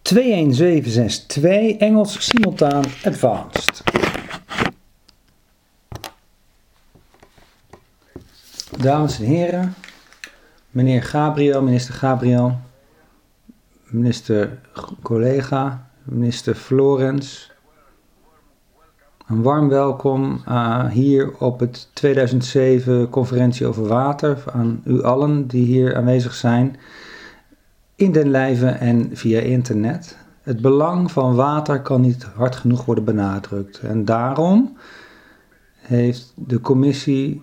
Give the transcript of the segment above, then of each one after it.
21762 Engels simultaan advanced. Dames en heren, meneer Gabriel, minister Gabriel, minister collega, minister Florens. Een warm welkom hier op het 2007 conferentie over water aan u allen die hier aanwezig zijn in den lijve en via internet. Het belang van water kan niet hard genoeg worden benadrukt en daarom heeft de commissie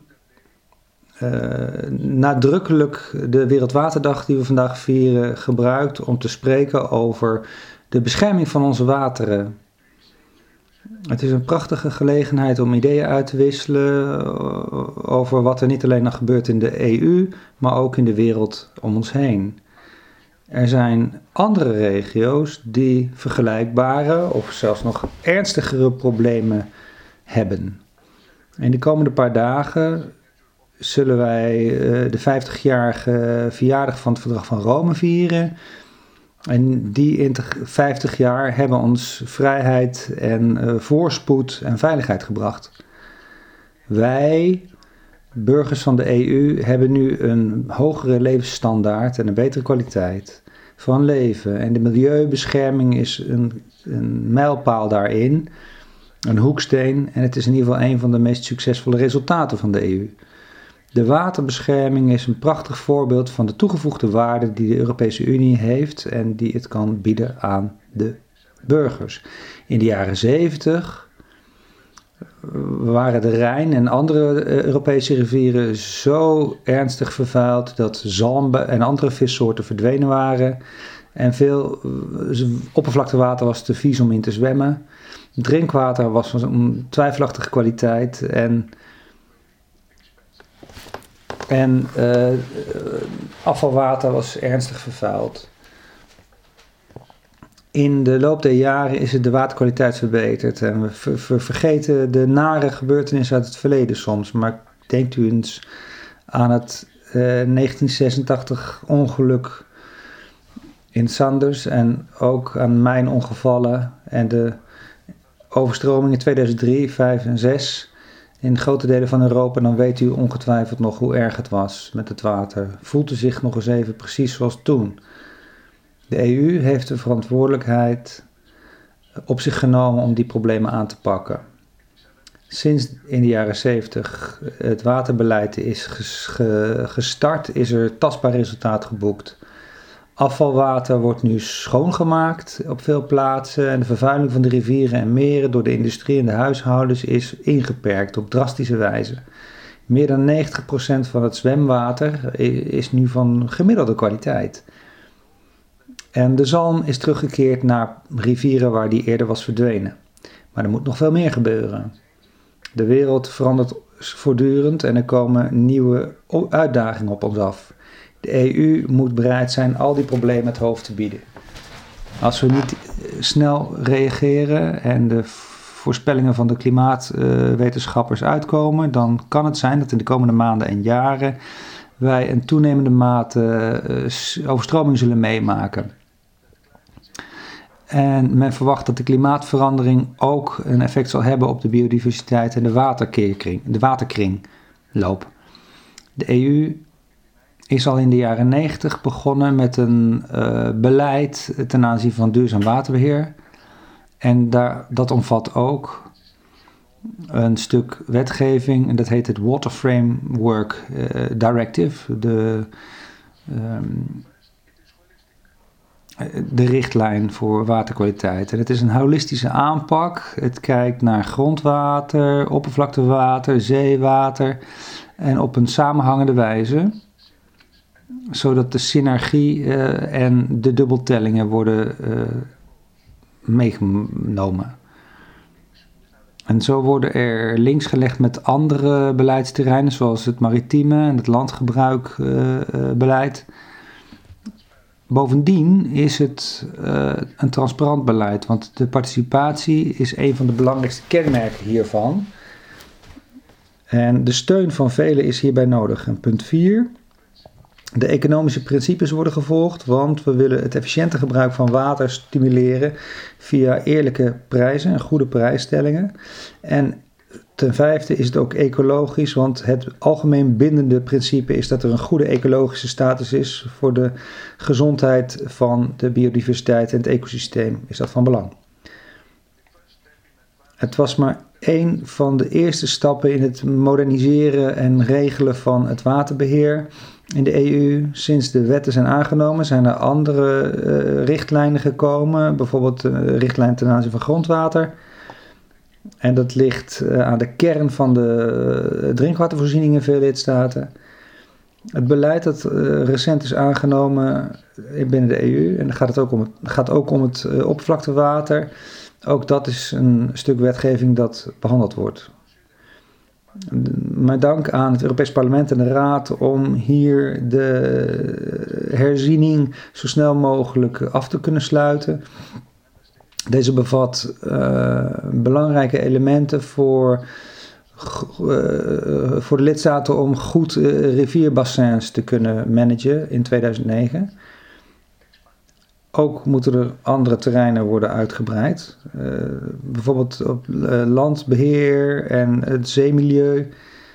nadrukkelijk de Wereldwaterdag die we vandaag vieren gebruikt om te spreken over de bescherming van onze wateren. Het is een prachtige gelegenheid om ideeën uit te wisselen over wat er niet alleen nog gebeurt in de EU, maar ook in de wereld om ons heen. Er zijn andere regio's die vergelijkbare of zelfs nog ernstigere problemen hebben. In de komende paar dagen zullen wij de 50-jarige verjaardag van het Verdrag van Rome vieren. En die 50 jaar hebben ons vrijheid en voorspoed en veiligheid gebracht. Wij, burgers van de EU, hebben nu een hogere levensstandaard en een betere kwaliteit van leven. En de milieubescherming is een mijlpaal daarin, een hoeksteen. En het is in ieder geval een van de meest succesvolle resultaten van de EU. De waterbescherming is een prachtig voorbeeld van de toegevoegde waarde die de Europese Unie heeft en die het kan bieden aan de burgers. In de jaren 70 waren de Rijn en andere Europese rivieren zo ernstig vervuild dat zalm en andere vissoorten verdwenen waren. En veel oppervlaktewater was te vies om in te zwemmen. Drinkwater was van een twijfelachtige kwaliteit en afvalwater was ernstig vervuild. In de loop der jaren is de waterkwaliteit verbeterd en we vergeten de nare gebeurtenissen uit het verleden soms. Maar denkt u eens aan het 1986 ongeluk in Sanders en ook aan mijnongevallen en de overstroming in 2003, 5 en 6 in grote delen van Europa. Dan weet u ongetwijfeld nog hoe erg het was met het water. Voelt u zich nog eens even precies zoals toen. De EU heeft de verantwoordelijkheid op zich genomen om die problemen aan te pakken. Sinds in de jaren 70 het waterbeleid is gestart, is er tastbaar resultaat geboekt. Afvalwater wordt nu schoongemaakt op veel plaatsen en de vervuiling van de rivieren en meren door de industrie en de huishoudens is ingeperkt op drastische wijze. Meer dan 90% van het zwemwater is nu van gemiddelde kwaliteit. En de zalm is teruggekeerd naar rivieren waar die eerder was verdwenen. Maar er moet nog veel meer gebeuren. De wereld verandert voortdurend en er komen nieuwe uitdagingen op ons af. De EU moet bereid zijn al die problemen het hoofd te bieden. Als we niet snel reageren en de voorspellingen van de klimaatwetenschappers uitkomen, dan kan het zijn dat in de komende maanden en jaren wij een toenemende mate overstroming zullen meemaken. En men verwacht dat de klimaatverandering ook een effect zal hebben op de biodiversiteit en de waterkringloop. De EU is al in de jaren 90 begonnen met een beleid ten aanzien van duurzaam waterbeheer. En dat omvat ook een stuk wetgeving en dat heet het Water Framework Directive, de richtlijn voor waterkwaliteit. En het is een holistische aanpak. Het kijkt naar grondwater, oppervlaktewater, zeewater en op een samenhangende wijze, zodat de synergie en de dubbeltellingen worden meegenomen. En zo worden er links gelegd met andere beleidsterreinen, zoals het maritieme en het landgebruikbeleid. Bovendien is het een transparant beleid, want de participatie is een van de belangrijkste kenmerken hiervan. En de steun van velen is hierbij nodig. En punt 4. De economische principes worden gevolgd, want we willen het efficiënte gebruik van water stimuleren via eerlijke prijzen en goede prijsstellingen. En ten vijfde is het ook ecologisch, want het algemeen bindende principe is dat er een goede ecologische status is voor de gezondheid van de biodiversiteit en het ecosysteem. Is dat van belang? Het was maar één van de eerste stappen in het moderniseren en regelen van het waterbeheer in de EU. Sinds de wetten zijn aangenomen zijn er andere richtlijnen gekomen, bijvoorbeeld de richtlijn ten aanzien van grondwater. En dat ligt aan de kern van de drinkwatervoorziening in veel lidstaten. Het beleid dat recent is aangenomen binnen de EU, en dan gaat ook om het oppervlaktewater. Ook dat is een stuk wetgeving dat behandeld wordt. Mijn dank aan het Europees Parlement en de Raad om hier de herziening zo snel mogelijk af te kunnen sluiten. Deze bevat belangrijke elementen voor de lidstaten om goed rivierbassins te kunnen managen in 2009. Ook moeten er andere terreinen worden uitgebreid. Bijvoorbeeld op landbeheer en het zeemilieu.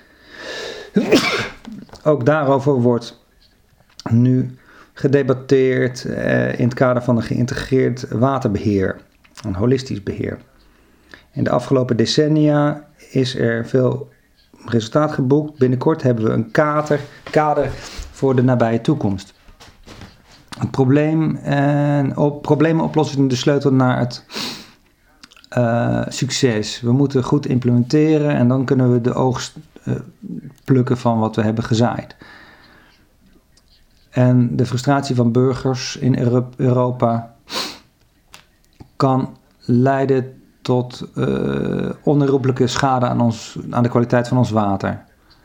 Ook daarover wordt nu gedebatteerd in het kader van een geïntegreerd waterbeheer, een holistisch beheer. In de afgelopen decennia is er veel resultaat geboekt. Binnenkort hebben we een kader voor de nabije toekomst. Het problemen oplossen is de sleutel naar het succes. We moeten goed implementeren en dan kunnen we de oogst plukken van wat we hebben gezaaid. En de frustratie van burgers in Europa kan leiden tot onherroepelijke schade aan de kwaliteit van ons water.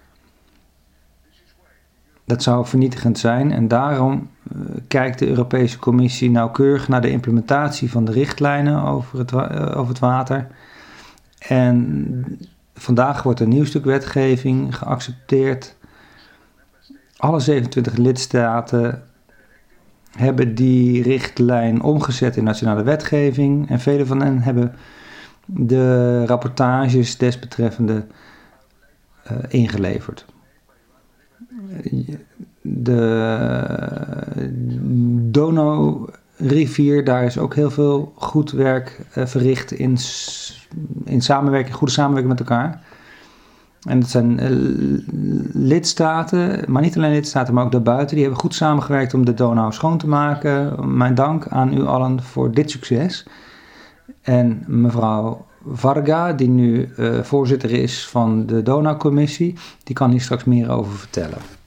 Dat zou vernietigend zijn en daarom kijkt de Europese Commissie nauwkeurig naar de implementatie van de richtlijnen over het water. En vandaag wordt een nieuw stuk wetgeving geaccepteerd. Alle 27 lidstaten hebben die richtlijn omgezet in nationale wetgeving en vele van hen hebben de rapportages desbetreffende ingeleverd. De Donaurivier, daar is ook heel veel goed werk verricht in goede samenwerking met elkaar. En dat zijn lidstaten, maar niet alleen lidstaten, maar ook daarbuiten. Die hebben goed samengewerkt om de Donau schoon te maken. Mijn dank aan u allen voor dit succes. En mevrouw Varga, die nu voorzitter is van de Donancommissie, die kan hier straks meer over vertellen.